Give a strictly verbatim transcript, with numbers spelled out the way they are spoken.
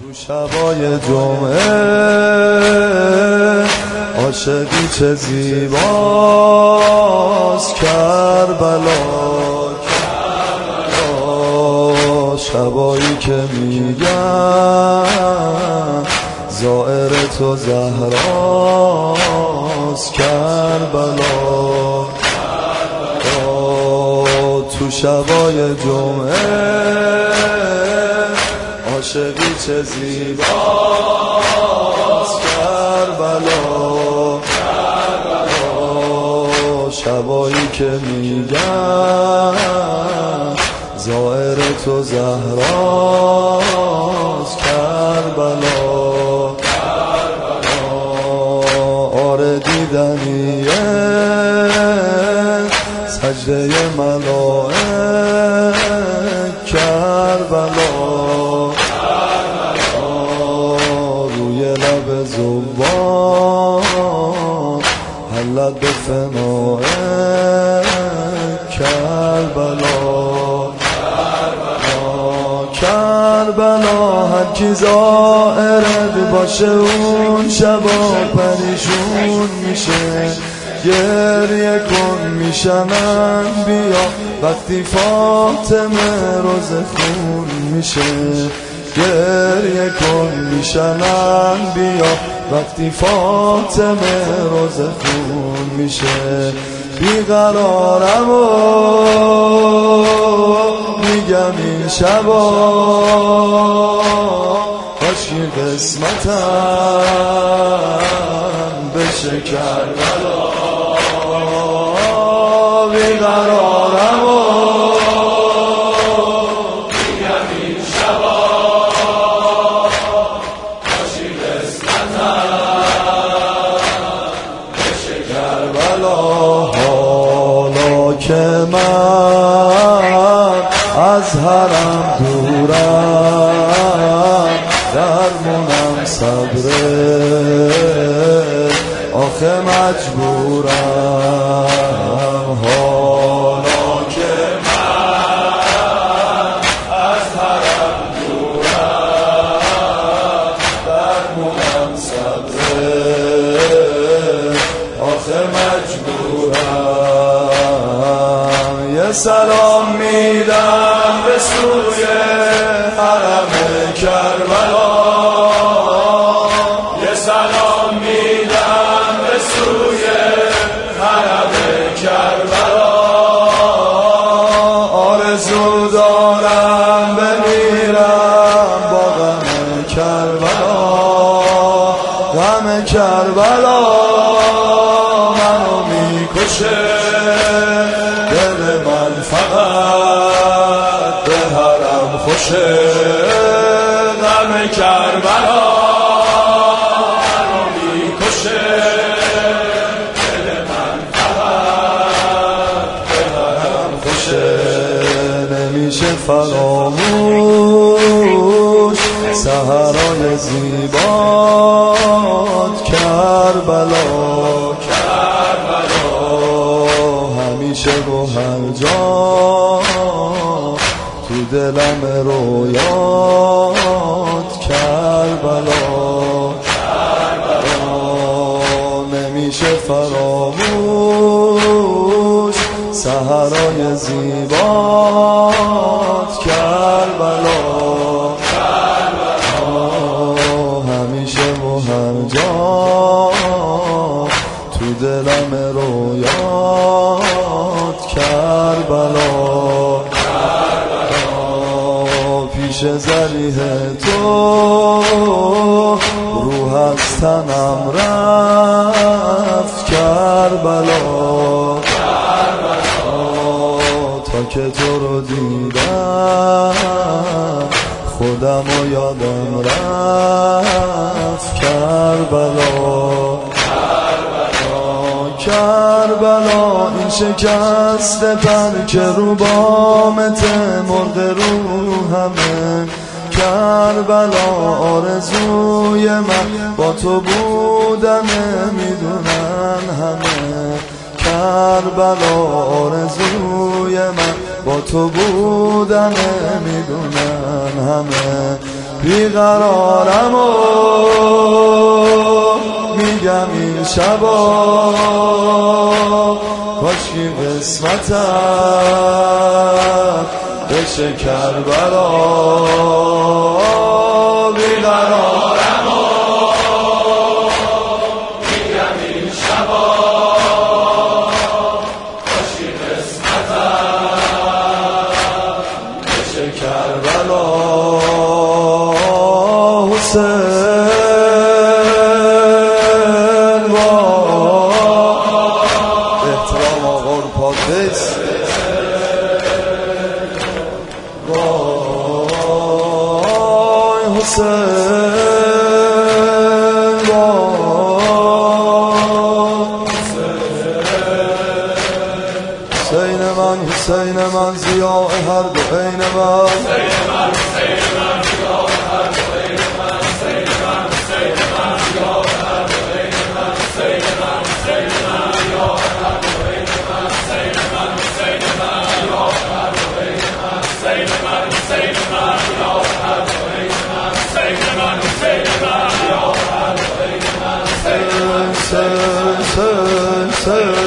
تو شبای جمعه عاشقی چه زیباست کربلا، کربلا شبایی که میگن زائر تو زهراست کربلا، تو شبای جمعه عاشقی چه زیباست کربلا، کربلا شبایی که میگن زائر تو زهراست کربلا، کربلا آره دیدنیه سجده ملائک کربلا، زبان حلت به فناء کربلا، کربلا هر کی زائرت باشه اون شبا پریشون میشه، گریه کن میشنن بیا وقتی فاطمه روز خون میشه، گریه کن میشنن بیا وقتی فاطمه روز خون میشه، بیقرارم و میگم این شبا کاشکی قسمتم بشه کربلا، بیقرارم و حالا که من از حرم دورم درمونم صبره آخه مجبورم، حالا که من از حرم دورم درمونم صبره آخه مجبورم، یه سلام میدم به سوی حرم کربلا، یه سلام میدم به سوی حرم کربلا، آرزو دارم بمیرم با غم کربلا، غم کربلا منو میکشه، دل من فقط به حرم خوشه، غم کربلا منو میکشه، دل من فقط به حرم خوشه، نمیشه فراموش سحرای زیبات کربلا، همیشه و هر جا تو دلم رویات کربلا، کربلا نمیشه فراموش سحرای زیبات کربلا، کربلا همیشه و هر جا تو دلم رویات کربلا، کربلا پیش ذریح تو روح از تنم رفت کربلا، کربلا تا که تو رو دیدم خودم و یادم رفت کربلا، کربلا این شکست پر که رو بامت مرده روحمه، کربلا آرزوی من با تو بودن میدونن همه، کربلا آرزوی من با تو بودن میدونن همه، بیقرارم و میگم این شبا کاشکی قسمتم بشه کربلا. بیقرارم و میگم این شبا کاشکی قسمتم بشه کربلا. حسین با احترام آقا رو پادیس وای حسین با حسین من حسین من ضیاء هر دو عین من Say, say, say, say.